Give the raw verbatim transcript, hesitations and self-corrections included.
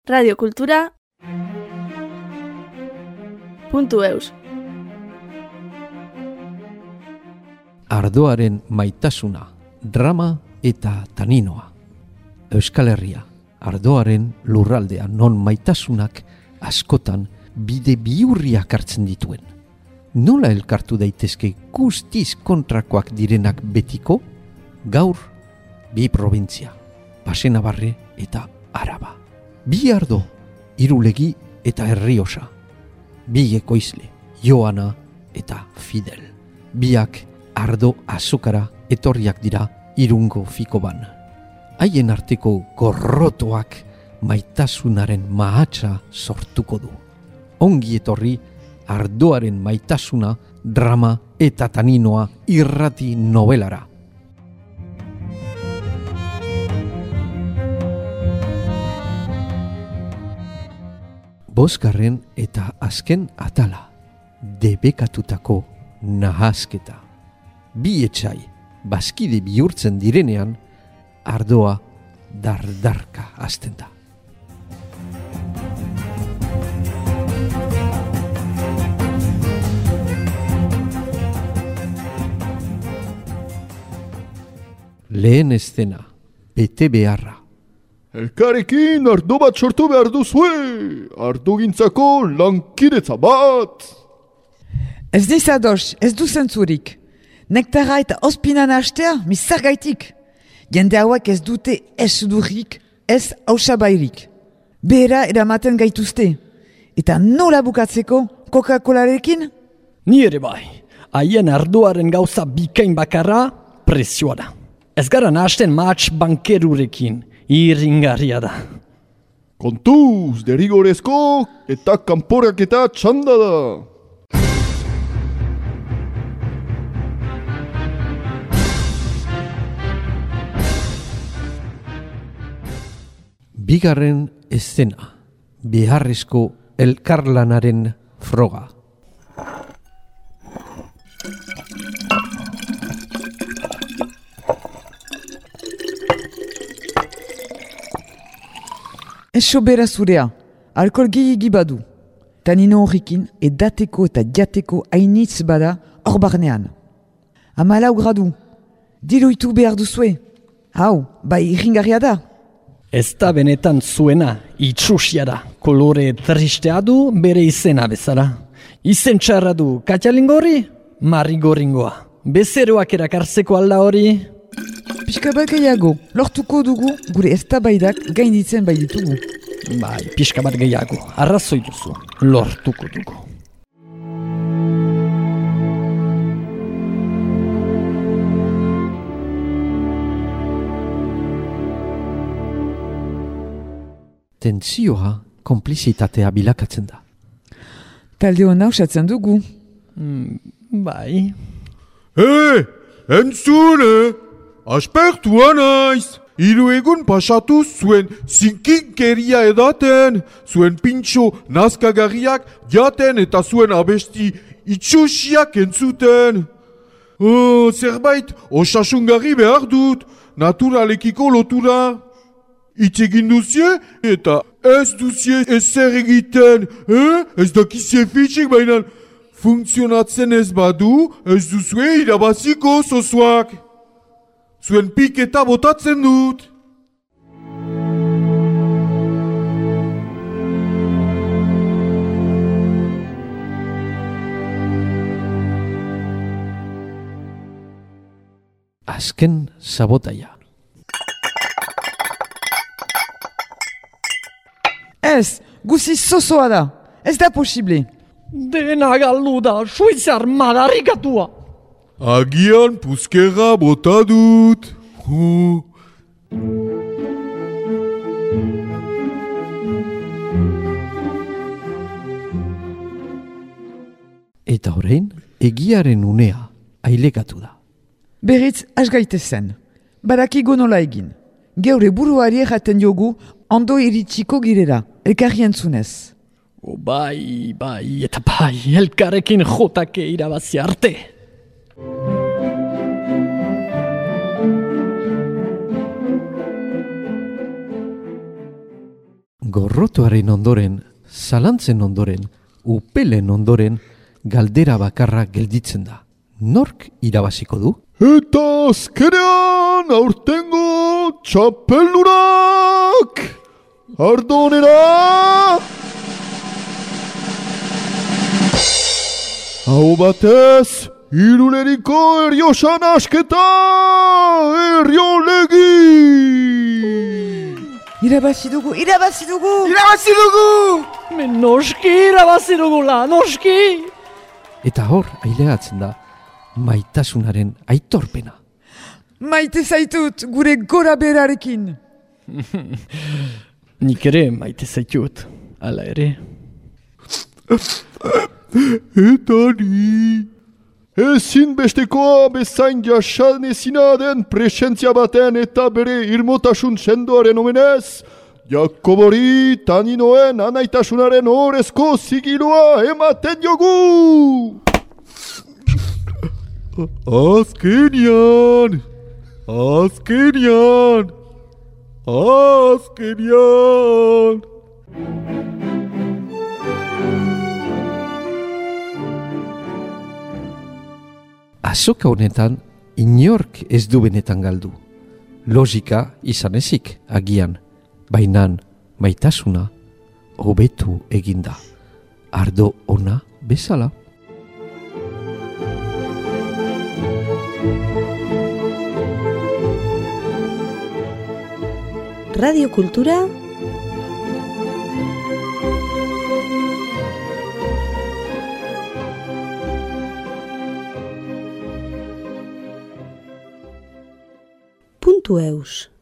radiokultura puntu eus. Ardoaren maitasuna, drama eta taninoa. Euskal Herria, ardoaren lurraldea non maitasunak askotan bide bihurriak hartzen dituen. Nola elkartu daitezke guztiz kontrakoak direnak betiko? Gaur, bi provintzia, Basenabarre eta Araba. Bi ardo, Irulegi eta Errioxa. Bi ekoizle, Joana eta Fidel. Biak ardo azokara etorriak dira Irungo Fikoban. Haien arteko gorrotoak maitasunaren mahatsa sortuko du. Ongi etorri ardoaren maitasuna, drama eta taninoa irrati novelara. Bosgarren eta azken atala, debekatutako nahasketa. Bi etxai, bazkide bihurtzen direnean, ardoa dardarka hasten da. Lehen eszena, bete beharra. Elkarrekin ardo bat sortu behar duzue, ardogintzako lankidetza bat. Ez niz ados, ez du zentzurik. Nektara eta ospinan hastea, mizar gaitik. Jende hauek ez dute ez sudurrik, ez hausabairik. Behera eramaten gaituzte. Eta nola bukatzeko Coca-Colarekin? Ni ere bai, haien ardoaren gauza bikain bakarra prezioa da. Ez gara nahasten mahats bankerurekin, irringarria da. Kontuz, derrigorezko eta kanporak eta txanda da. Bigarren eszena, beharrezko elkarlanaren froga. Ez sobera zurea, alkohol gehiagi badu. Tanino horrekin edateko eta jateko hainitz bada hor barnean. Hamalau gradu, diluitu behar duzue. Hau, bai irringarria da. Ez da benetan zuena, itxusia da. Kolore tristea du bere izena bezala. Izen txarra du katxalingorri, marigorringoa. Bezeroak erakartzeko alda hori. Pixka bat gehiago, lortuko dugu gure eztabaidak gainditzen baititugu. Bai, pixka bat gehiago, arrazoi duzu, lortuko dugu. Tentsioa konplizitatea bilakatzen da. Talde hona usatzen dugu. Mm, bai. He, entzune! Aspertua naiz! Hiru egun pasatu zuen zinkinkeria edaten, zuen pintxo nazkagarriak jaten eta zuen abesti itxusiak entzuten. Oh, zerbait osasungarri behar dut, naturalekiko lotura. Itz egin duzie eta ez duzie ezer egiten, eh? Ez dakizie fitxik baina funtzionatzen ez badu, ez duzue irabaziko zozoak. Zuen piketa botatzen dut. Azken sabotaia. Ez, guziz zozoa da. Ez da posible. Dena galdu da, suizar madarrikatua. Agian puzkerra bota dut. Huh. Eta orain, egiaren unea ailegatu da. Berriz asgaitezen. Badakigu nola egin. Geure buruari erraten jogu ondo iritsiko girela, elkarri entzunez. O bai, bai, eta bai, elkarrekin jotake irabazi arte. Gorrotoaren ondoren, zalantzen ondoren, upelen ondoren, galdera bakarra gelditzen da. Nork irabaziko du? Eta azkenean aurtengo txapeldurak! Ardonera! Hau batez, Iruleriko Eriosan asketa! Eriolegi! Irabazi dugu, irabazi dugu! Irabazi dugu! Me noski irabazi dugula, noski! Eta hor, ailegatzen da, maitasunaren aitorpena. Maite zaitut, gure gora berarekin. Nik ere maite zaitut, hala ere. Eta ni... Ezin bestekoa bezain jasan ezina den presentzia baten eta bere irmotasun sendoaren omenez, Jakobori Taninoen anaitasunaren orezko zigiloa ematen jogu! Azkenian! Azkenian! Azkenian! Azoka honetan, inork ez du benetan galdu. Logika izan ezik, agian, bainan maitasuna hobetu eginda. Ardo ona bezala. Radio Kultura puntu eus